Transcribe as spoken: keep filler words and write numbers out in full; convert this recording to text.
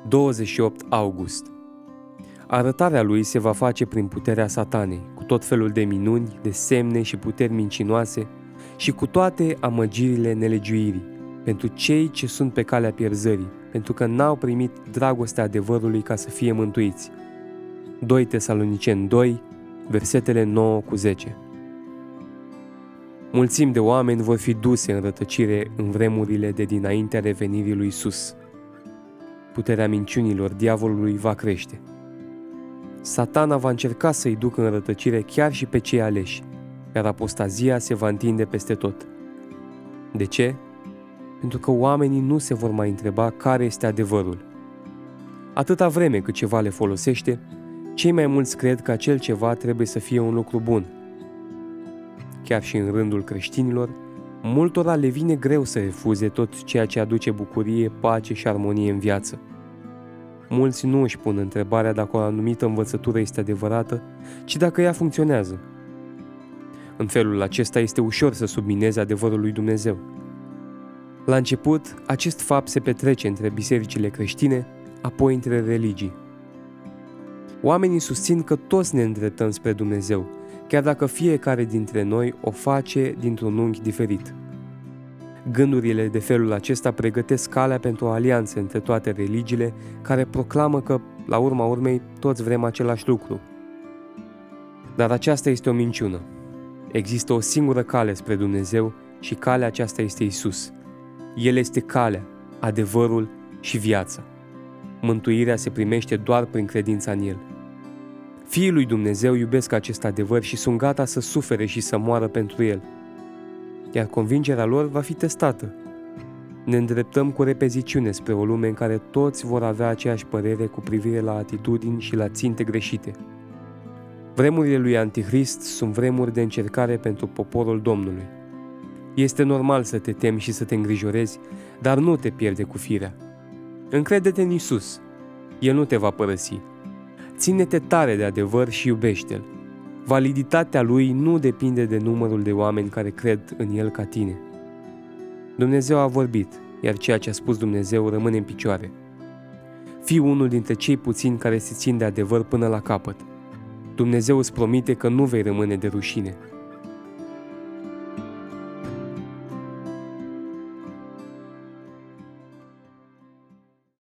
douăzeci și opt august. Arătarea lui se va face prin puterea Satanei, cu tot felul de minuni, de semne și puteri mincinoase și cu toate amăgirile nelegiuirii, pentru cei ce sunt pe calea pierzării, pentru că n-au primit dragostea adevărului ca să fie mântuiți. doi Tesaloniceni doi, versetele nouă cu zece. Mulțimi de oameni vor fi duse în rătăcire în vremurile de dinaintea revenirii lui Iisus. Puterea minciunilor diavolului va crește. Satana va încerca să-i ducă în rătăcire chiar și pe cei aleși, iar apostazia se va întinde peste tot. De ce? Pentru că oamenii nu se vor mai întreba care este adevărul. Atâta vreme cât ceva le folosește, cei mai mulți cred că acel ceva trebuie să fie un lucru bun. Chiar și în rândul creștinilor, multora le vine greu să refuze tot ceea ce aduce bucurie, pace și armonie în viață. Mulți nu își pun întrebarea dacă o anumită învățătură este adevărată, ci dacă ea funcționează. În felul acesta este ușor să submineze adevărul lui Dumnezeu. La început, acest fapt se petrece între bisericile creștine, apoi între religii. Oamenii susțin că toți ne îndreptăm spre Dumnezeu, chiar dacă fiecare dintre noi o face dintr-un unghi diferit. Gândurile de felul acesta pregătesc calea pentru o alianță între toate religiile care proclamă că, la urma urmei, toți vrem același lucru. Dar aceasta este o minciună. Există o singură cale spre Dumnezeu și calea aceasta este Iisus. El este calea, adevărul și viața. Mântuirea se primește doar prin credința în El. Fiii lui Dumnezeu iubesc acest adevăr și sunt gata să sufere și să moară pentru El. Iar convingerea lor va fi testată. Ne îndreptăm cu repeziciune spre o lume în care toți vor avea aceeași părere cu privire la atitudini și la ținte greșite. Vremurile lui Antichrist sunt vremuri de încercare pentru poporul Domnului. Este normal să te temi și să te îngrijorezi, dar nu te pierde cu firea. Încrede-te în Iisus. El nu te va părăsi. Ține-te tare de adevăr și iubește-L. Validitatea Lui nu depinde de numărul de oameni care cred în El ca tine. Dumnezeu a vorbit, iar ceea ce a spus Dumnezeu rămâne în picioare. Fii unul dintre cei puțini care se țin de adevăr până la capăt. Dumnezeu îți promite că nu vei rămâne de rușine.